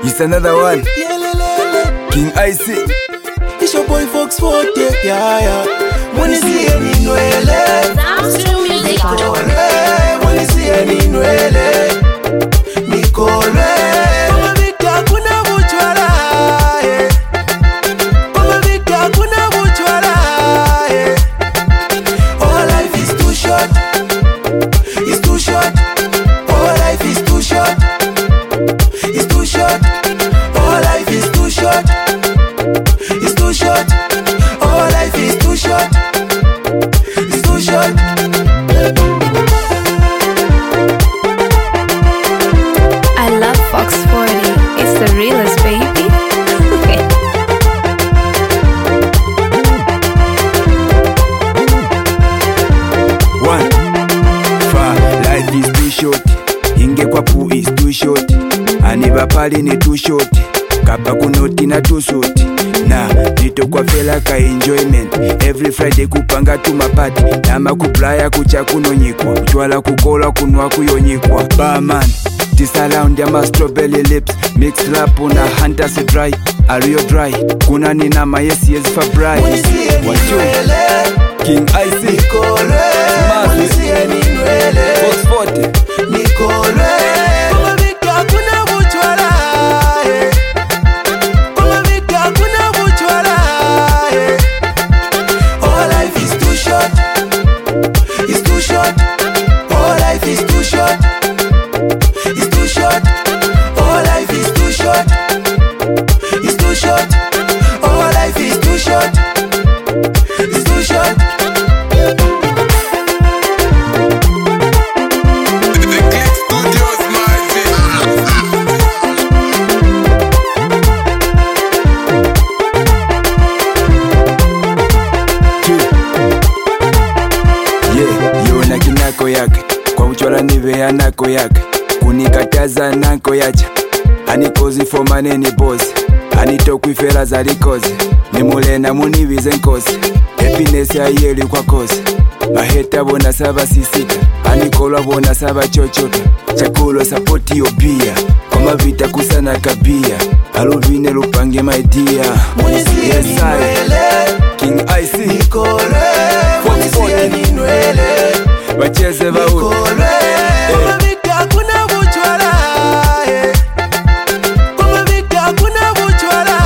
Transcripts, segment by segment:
It's another one. King Icy. It's your boy Fox 40, yeah. When you see any Noele, when you see any Noele, Nicole. Mama Vita kuna buchwala, Mama Vita kuna buchwala. All life is too short, it's too short. All life is too short, it's too short. All life is too short. It's too short. All life is too short. It's too short. I love Fox 40. It's the realest, baby. One. Life is too short. Ingekwa pu is too short. Aniba pali ni too short. Kapa kunoti na too short. Na nito kwa fela ka enjoyment. Every Friday kupanga tu mapati. Nama kuplaya kucha kunonyikwa. Kuchwala kukola kunwa kuyonyikwa. Barman this around ya ma strawberry lips. Mix rap una hunter se dry. Ario dry. Kuna nina ma yes for bright. Wachu King Icy Nicole. When you see any Noele, Fox 40 Nicole. Mama Vita kuna buchwala, Mama Vita kuna buchwala. All life is too short. It's too short. All life is too short. It's too short. All life is too short. It's too short. All life is too short. It's too short. The Click Studios magic. Yeah, yona kinako yake. Kwa uchola nive ya nako yake. Kunikataza nako yacha. Anikozi for maneni boss. Anitokwifera za likozi. Nimulena munivize nkosi. Happiness ya yeli kwa kosi. Maheta bona saba sisita. Anikola bona saba chochota. Chakulo sapoti yobia. Kama vita kusana kabia. Aluvine lupange my dear. When you see any Yes, I Noele, King Icy Nicole. When you see any Noele, Bacheze ba Nicole. Mama Vita kuna buchwala, Mama Vita kuna buchwala.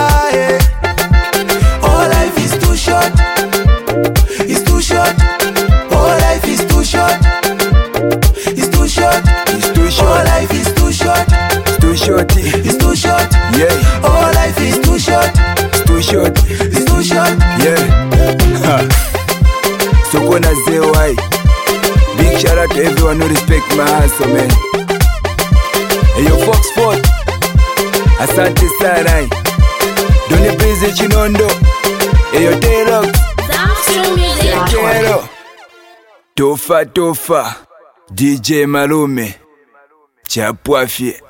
All life is too short. It's too short. All life is too short. It's too short. It's too All short. life is too short. It's too shorty. It's too short. Yeah, All life is too short. it's too short. It's too short. Yeah. Ha. Soko na ZY. Big shout out to everyone who respect my hustle, man. Hey, yo, Fox 40. Asante sana. Doni Busy Chinondo. Hey, yo, Taylor. Kero. Tofa Tofa. DJ Malume. Chapwafye.